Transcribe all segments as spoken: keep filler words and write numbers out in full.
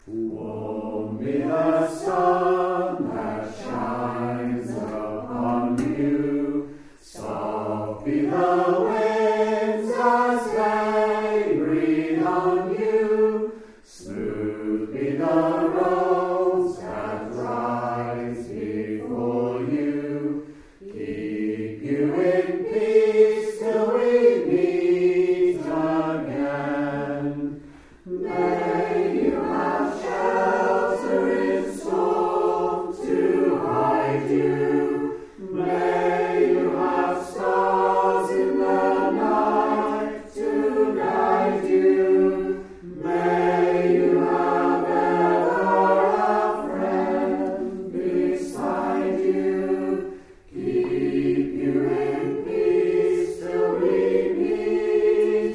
Won't be the sun that shines upon you, soft be the winds as they breathe on you, smooth be the roads that rise before you, keep you in peace till we meet again. May you have shelter in storm to hide you. May you have stars in the night to guide you. May you have ever a friend beside you. Keep you in peace till we meet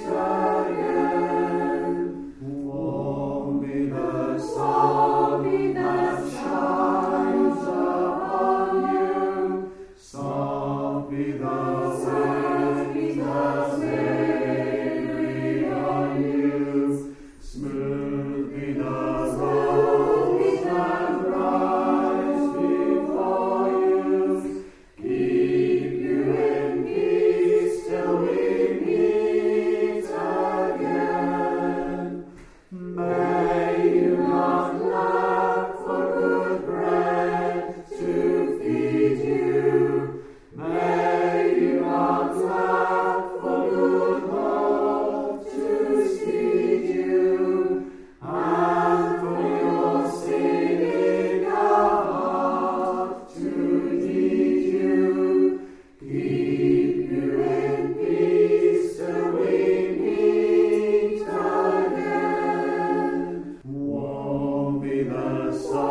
again. Won't be the sun that shines upon you, soft be the winds as they breathe on you, smooth be the roads that rise before you, keep you in peace till we meet again. May you not lack for good bread to feed you. May you not lack for good hope to speed you, and for your singing a heart to lead you. Keep you in peace till we meet again. Won't be the sun